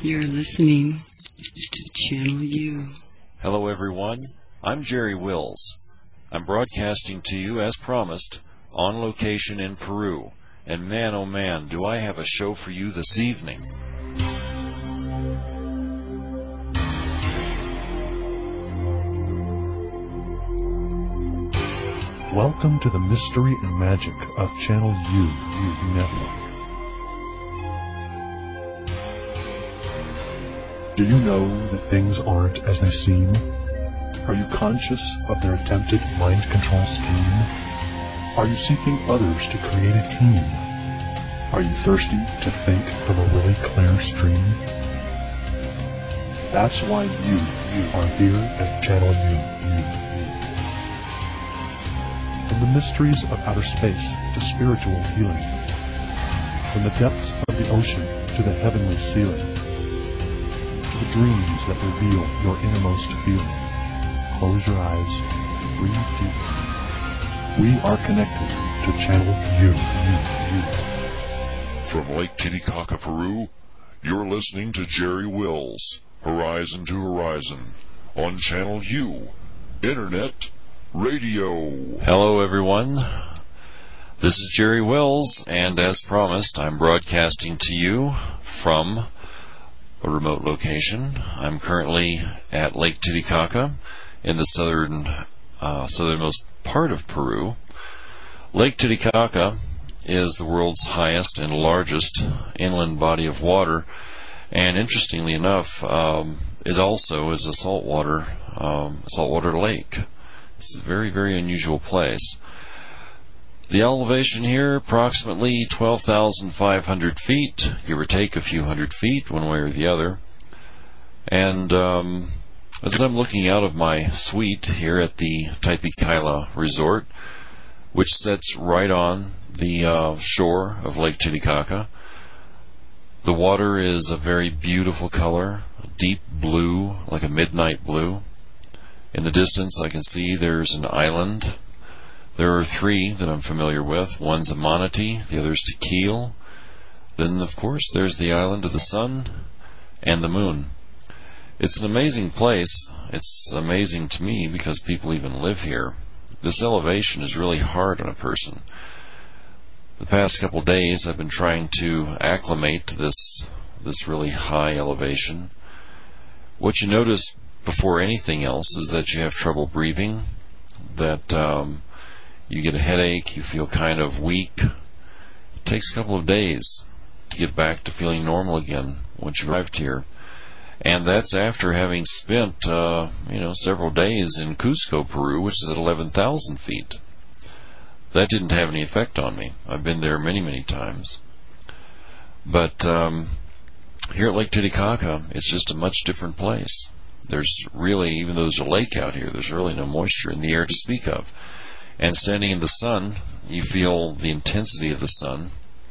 You're listening to Channel U. Hello everyone, I'm Jerry Wills. I'm broadcasting to you as promised, on location in Peru. And man oh man, do I have a show for you this evening. Welcome to the mystery and magic of Channel U Network. Do you know that things aren't as they seem? Are you conscious of their attempted mind control scheme? Are you seeking others to create a team? Are you thirsty to think from a really clear stream? That's why you are here at Channel U. From the mysteries of outer space to spiritual healing, from the depths of the ocean to the heavenly ceiling, to the dreams that reveal your innermost feeling. Close your eyes, breathe deep. We are connected to Channel U. From Lake Titicaca, Peru, you're listening to Jerry Wills, Horizon to Horizon, on Channel U, Internet Radio. Hello everyone, this is Jerry Wills, and as promised, I'm broadcasting to you from a remote location. I'm currently at Lake Titicaca in the southernmost part of Peru. Lake Titicaca is the world's highest and largest inland body of water, and interestingly enough, it also is a saltwater lake. It's a very, very unusual place. The elevation here, approximately 12,500 feet, give or take a few hundred feet, one way or the other. And as I'm looking out of my suite here at the Taipikaila Resort, which sits right on the shore of Lake Titicaca, the water is a very beautiful color, a deep blue, like a midnight blue. In the distance, I can see there's an island. There are three that I'm familiar with. One's a manatee, the other's Tequil. Then, of course, there's the island of the sun and the moon. It's an amazing place. It's amazing to me because people even live here. This elevation is really hard on a person. The past couple of days, I've been trying to acclimate to this really high elevation. What you notice before anything else is that you have trouble breathing, that you get a headache, you feel kind of weak. It takes a couple of days to get back to feeling normal again once you arrived here. And that's after having spent several days in Cusco, Peru, which is at 11,000 feet. That didn't have any effect on me. I've been there many, many times. But here at Lake Titicaca, it's just a much different place. There's really, even though there's a lake out here, there's really no moisture in the air to speak of. And standing in the sun, you feel the intensity of the sun.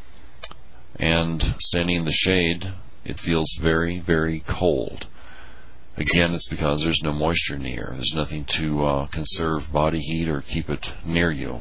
And standing in the shade, it feels very, very cold. Again, it's because there's no moisture in the air. There's nothing to conserve body heat or keep it near you.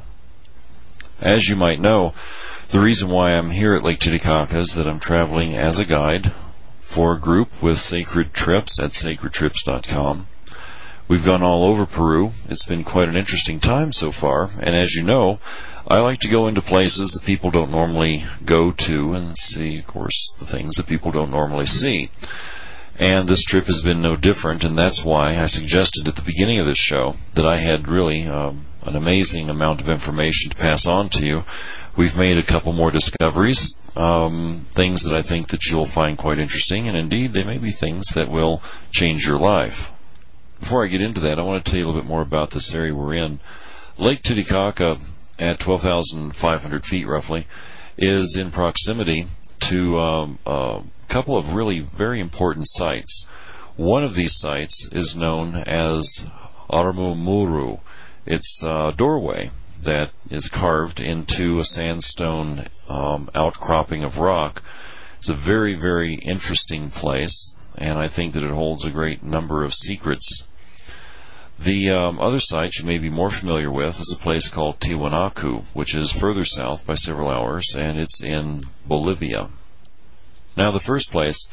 As you might know, the reason why I'm here at Lake Titicaca is that I'm traveling as a guide for a group with Sacred Trips at sacredtrips.com. We've gone all over Peru. It's been quite an interesting time so far, and as you know, I like to go into places that people don't normally go to and see, of course, the things that people don't normally see. And this trip has been no different, and that's why I suggested at the beginning of this show that I had really an amazing amount of information to pass on to you. We've made a couple more discoveries, things that I think that you'll find quite interesting, and indeed they may be things that will change your life. Before I get into that, I want to tell you a little bit more about this area we're in. Lake Titicaca, at 12,500 feet roughly, is in proximity to a couple of really very important sites. One of these sites is known as Arumuru. It's a doorway that is carved into a sandstone outcropping of rock. It's a very, very interesting place, and I think that it holds a great number of secrets. The other site you may be more familiar with is a place called Tiwanaku, which is further south by several hours, and it's in Bolivia. Now, the first place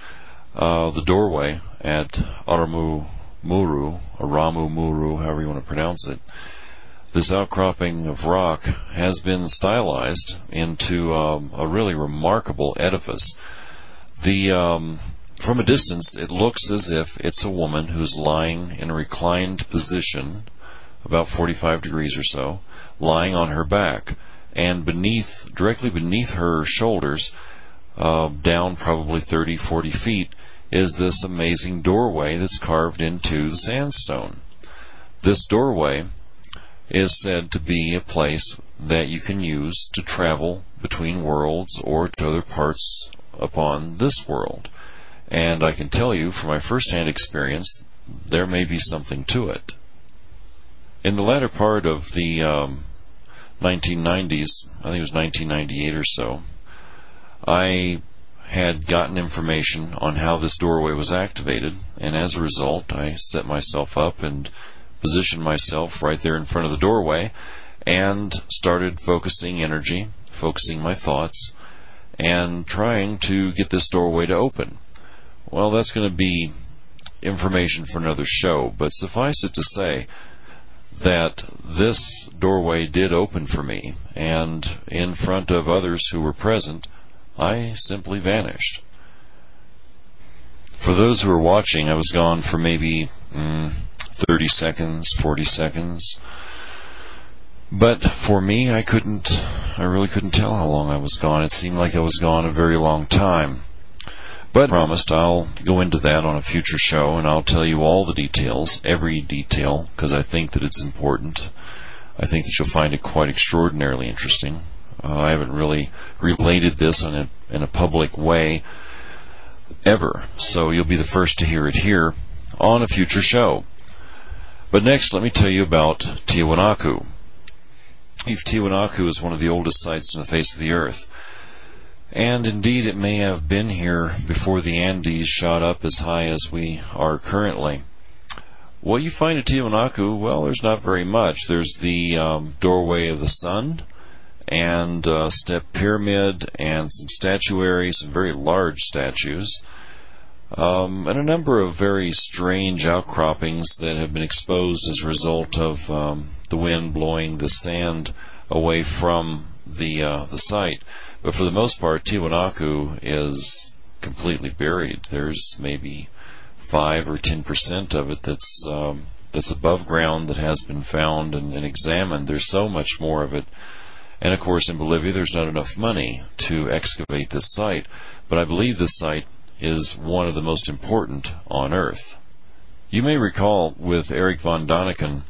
the doorway at Aramu Muru, however you want to pronounce it. This outcropping of rock has been stylized into a really remarkable edifice. From a distance, it looks as if it's a woman who's lying in a reclined position, about 45 degrees or so, lying on her back. And directly beneath her shoulders, down probably 30-40 feet, is this amazing doorway that's carved into the sandstone. This doorway is said to be a place that you can use to travel between worlds or to other parts upon this world. And I can tell you from my first-hand experience, there may be something to it. In the latter part of the 1990s, I think it was 1998 or so, I had gotten information on how this doorway was activated, and as a result, I set myself up and positioned myself right there in front of the doorway and started focusing energy, focusing my thoughts, and trying to get this doorway to open. Well, that's going to be information for another show, but suffice it to say that this doorway did open for me, and in front of others who were present, I simply vanished. For those who were watching, I was gone for maybe 30 seconds, 40 seconds. But for me, I really couldn't tell how long I was gone. It seemed like I was gone a very long time. But I promised I'll go into that on a future show, and I'll tell you all the details, every detail, because I think that it's important. I think that you'll find it quite extraordinarily interesting. I haven't really related this in a public way ever, so you'll be the first to hear it here on a future show. But next, let me tell you about Tiwanaku. Tiwanaku is one of the oldest sites on the face of the earth. And indeed, it may have been here before the Andes shot up as high as we are currently. What you find at Tiwanaku, well, there's not very much. There's the doorway of the sun, and a step pyramid, and some statuary, some very large statues, and a number of very strange outcroppings that have been exposed as a result of the wind blowing the sand away from the site. But for the most part, Tiwanaku is completely buried. There's maybe 5 or 10% of it that's above ground that has been found and examined. There's so much more of it. And of course, in Bolivia, there's not enough money to excavate this site. But I believe this site is one of the most important on Earth. You may recall with Erich von Däniken,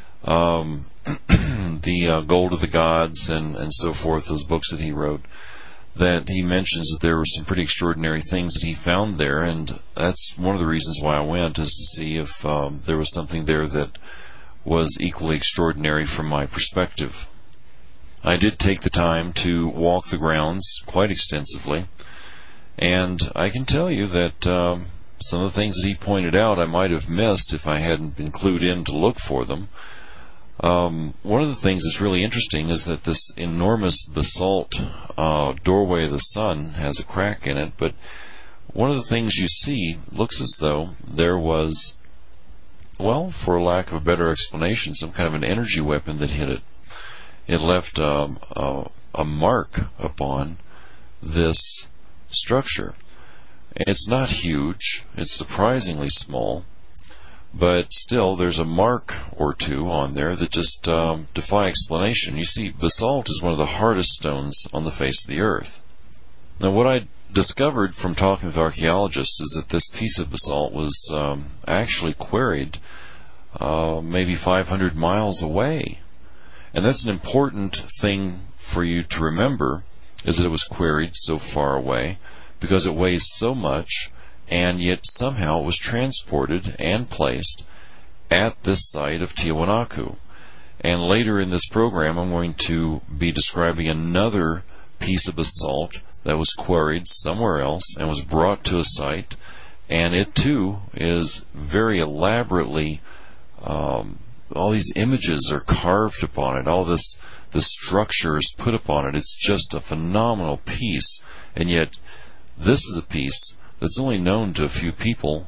the Gold of the Gods and so forth, those books that he wrote, that he mentions that there were some pretty extraordinary things that he found there, and that's one of the reasons why I went, is to see if there was something there that was equally extraordinary from my perspective. I did take the time to walk the grounds quite extensively, and I can tell you that some of the things that he pointed out I might have missed if I hadn't been clued in to look for them. One of the things that's really interesting is that this enormous basalt doorway of the sun has a crack in it, but one of the things you see looks as though there was, well, for lack of a better explanation, some kind of an energy weapon that hit it. It left a mark upon this structure. It's not huge. It's surprisingly small. But still, there's a mark or two on there that just defy explanation. You see, basalt is one of the hardest stones on the face of the earth. Now, what I discovered from talking with archaeologists is that this piece of basalt was actually quarried maybe 500 miles away. And that's an important thing for you to remember, is that it was quarried so far away because it weighs so much, and yet somehow it was transported and placed at this site of Tiwanaku. And later in this program, I'm going to be describing another piece of basalt that was quarried somewhere else and was brought to a site, and it too is very elaborately, all these images are carved upon it, all this structure is put upon it. It's just a phenomenal piece, and yet this is a piece that's only known to a few people.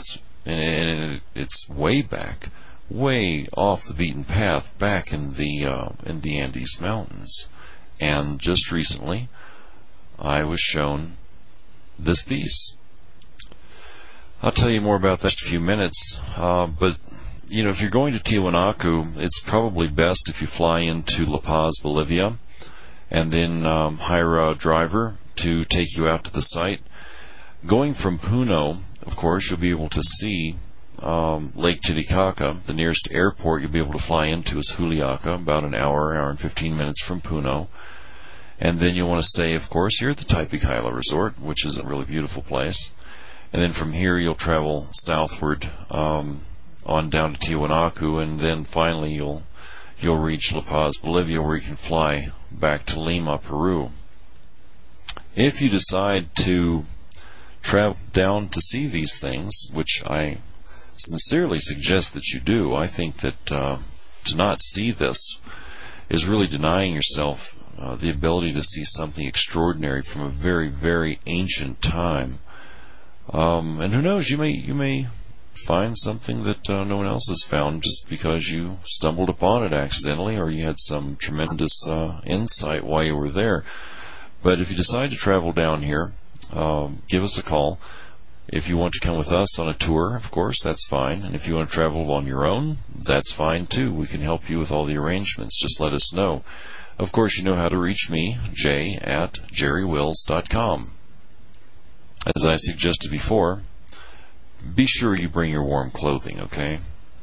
And it's way back, way off the beaten path, back in the Andes Mountains. And just recently, I was shown this piece. I'll tell you more about that in a few minutes. But if you're going to Tiwanaku, it's probably best if you fly into La Paz, Bolivia, and then hire a driver to take you out to the site. Going from Puno, of course, you'll be able to see Lake Titicaca. The nearest airport you'll be able to fly into is Juliaca, about an hour and 15 minutes from Puno. And then you'll want to stay, of course, here at the Taipei-Kaila Resort, which is a really beautiful place. And then from here you'll travel southward on down to Tiwanaku, and then finally you'll reach La Paz, Bolivia, where you can fly back to Lima, Peru. If you decide to travel down to see these things, which I sincerely suggest that you do, I think that to not see this is really denying yourself the ability to see something extraordinary from a very, very ancient time. And who knows, you may find something that no one else has found just because you stumbled upon it accidentally, or you had some tremendous insight while you were there. But if you decide to travel down here, give us a call. If you want to come with us on a tour, of course, that's fine. And if you want to travel on your own, that's fine too. We can help you with all the arrangements. Just let us know. Of course, you know how to reach me, jay@jerrywills.com. As I suggested before, be sure you bring your warm clothing, okay?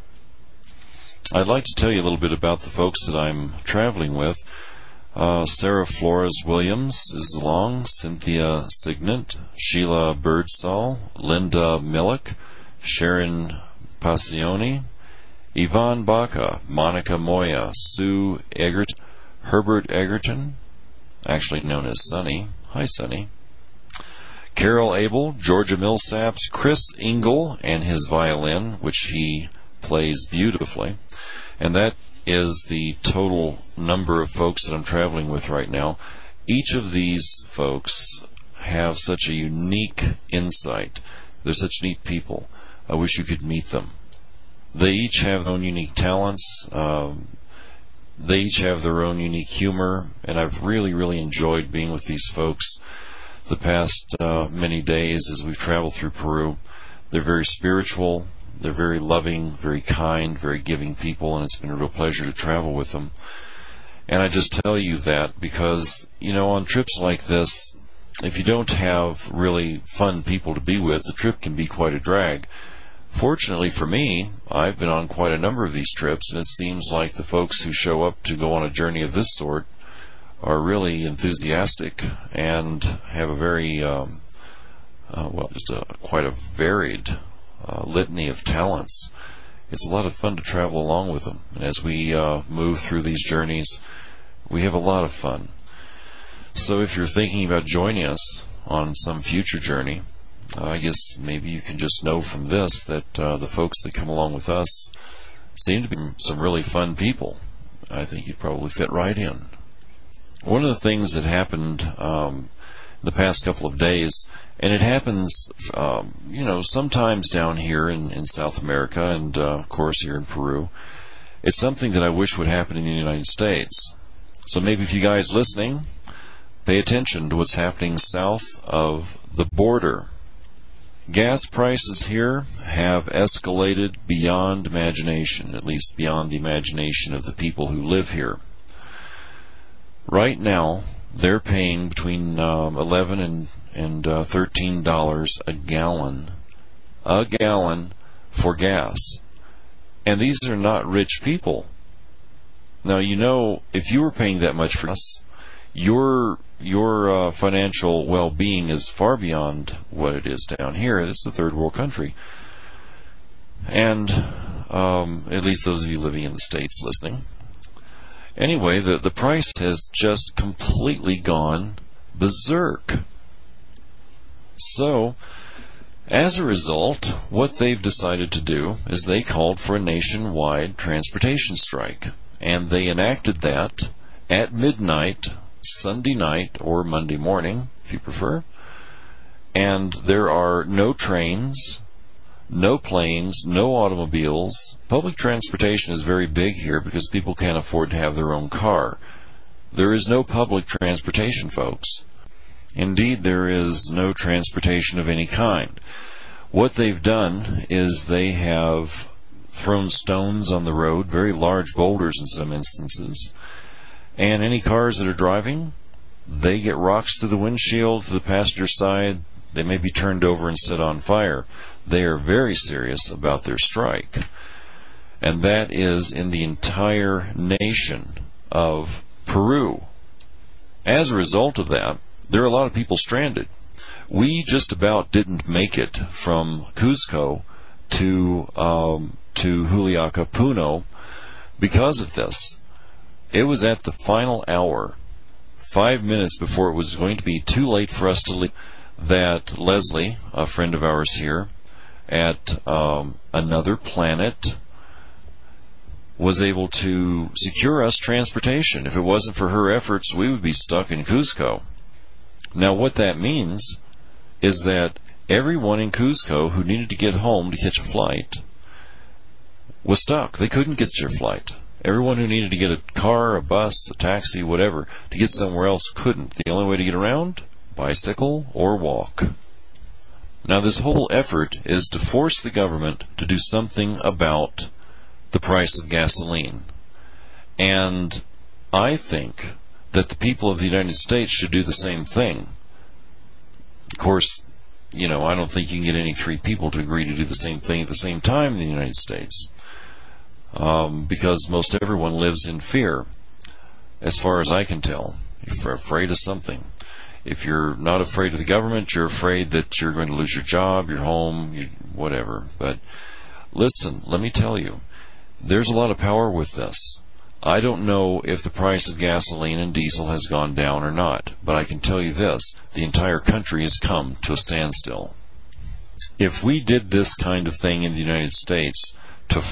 I'd like to tell you a little bit about the folks that I'm traveling with. Sarah Flores Williams is along, Cynthia Signant, Sheila Birdsall, Linda Millick, Sharon Passioni, Yvonne Baca, Monica Moya, Sue Egerton, Herbert Egerton, actually known as Sonny. Hi, Sonny. Carol Abel, Georgia Millsaps, Chris Engel and his violin, which he plays beautifully. And that is the total number of folks that I'm traveling with right now. Each of these folks have such a unique insight. They're such neat people. I wish you could meet them. They each have their own unique talents. They each have their own unique humor, and I've really, really enjoyed being with these folks the past many days as we've traveled through Peru. They're very spiritual. They're very loving, very kind, very giving people, and it's been a real pleasure to travel with them. And I just tell you that because, on trips like this, if you don't have really fun people to be with, the trip can be quite a drag. Fortunately for me, I've been on quite a number of these trips, and it seems like the folks who show up to go on a journey of this sort are really enthusiastic and have a very, quite a varied litany of talents. It's a lot of fun to travel along with them. And as we move through these journeys, we have a lot of fun. So if you're thinking about joining us on some future journey, I guess maybe you can just know from this that the folks that come along with us seem to be some really fun people. I think you'd probably fit right in. One of the things that happened the past couple of days, and it happens, sometimes down here in South America and, of course, here in Peru, it's something that I wish would happen in the United States. So maybe if you guys listening, pay attention to what's happening south of the border. Gas prices here have escalated beyond imagination, at least beyond the imagination of the people who live here. Right now, they're paying between $11 and $13 a gallon for gas. And these are not rich people. Now, if you were paying that much for gas, your financial well-being is far beyond what it is down here. This is a third world country. And at least those of you living in the States listening. Anyway, the price has just completely gone berserk. So, as a result, what they've decided to do is they called for a nationwide transportation strike. And they enacted that at midnight, Sunday night, or Monday morning, if you prefer. And there are no trains, no planes, no automobiles. Public transportation is very big here because people can't afford to have their own car. There is no public transportation, folks. Indeed, there is no transportation of any kind. What they've done is they have thrown stones on the road, very large boulders in some instances, and any cars that are driving, they get rocks through the windshield, to the passenger side. They may be turned over and set on fire. They are very serious about their strike. And that is in the entire nation of Peru. As a result of that, there are a lot of people stranded. We just about didn't make it from Cuzco to Juliaca, Puno, because of this. It was at the final hour, 5 minutes before it was going to be too late for us to leave, that Leslie, a friend of ours here at Another Planet, was able to secure us transportation. If it wasn't for her efforts, we would be stuck in Cuzco. Now, what that means is that everyone in Cuzco who needed to get home to catch a flight was stuck. They couldn't get their flight. Everyone who needed to get a car, a bus, a taxi, whatever, to get somewhere else couldn't. The only way to get around? Bicycle or walk. Now, this whole effort is to force the government to do something about the price of gasoline. And I think that the people of the United States should do the same thing. Of course, I don't think you can get any three people to agree to do the same thing at the same time in the United States. Because most everyone lives in fear, as far as I can tell. You're afraid of something. If you're not afraid of the government, you're afraid that you're going to lose your job, your home, whatever. But listen, let me tell you, there's a lot of power with this. I don't know if the price of gasoline and diesel has gone down or not, but I can tell you this, the entire country has come to a standstill. If we did this kind of thing in the United States,